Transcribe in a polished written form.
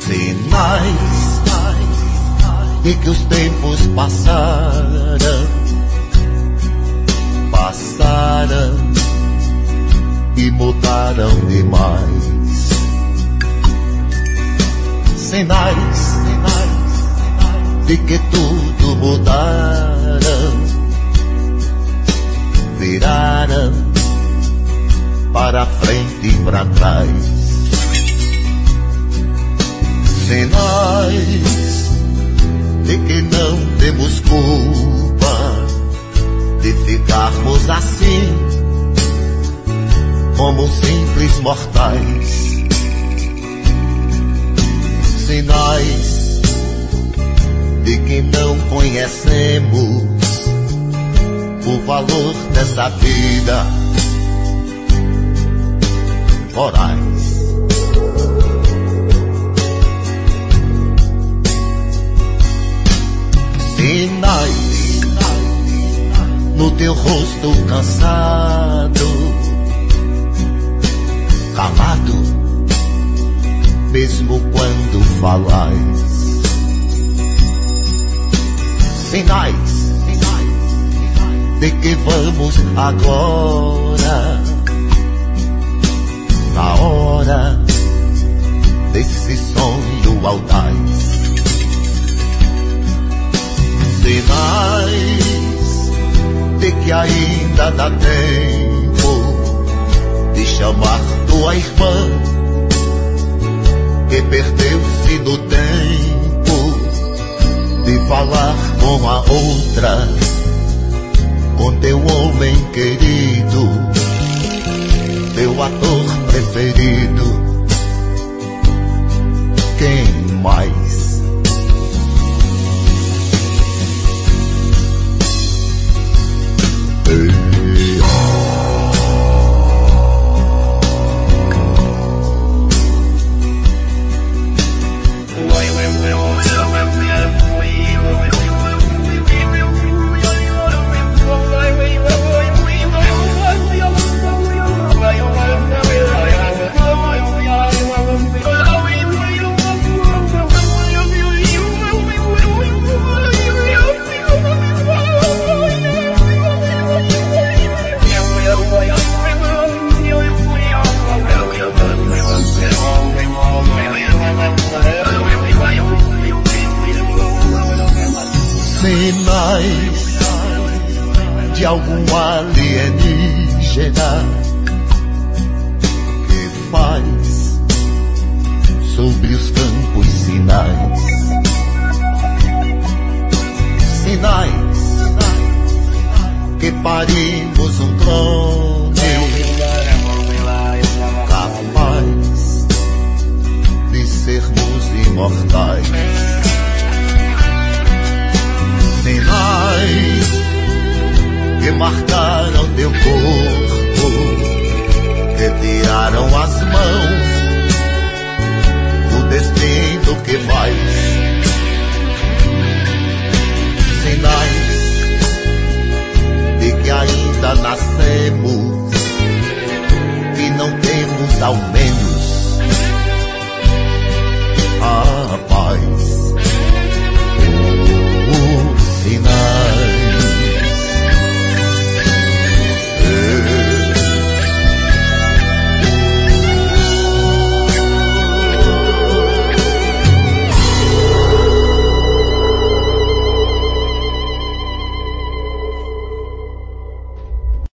Sinais de que os tempos passaram e mudaram demais. Sinais de que tudo mudaram, viraram para frente e para trás. Sinais de que não temos culpa de ficarmos assim, como simples mortais. Sinais de que não conhecemos o valor dessa vida voraz. Sinais no teu rosto cansado, calado, mesmo quando falais. Sinais de que vamos agora na hora desse sonho audaz. Sinais de que ainda dá tempo de chamar tua irmã que perdeu-se no tempo, de falar com a outra, com teu homem querido, teu ator preferido. Quem mais? Sinais de algum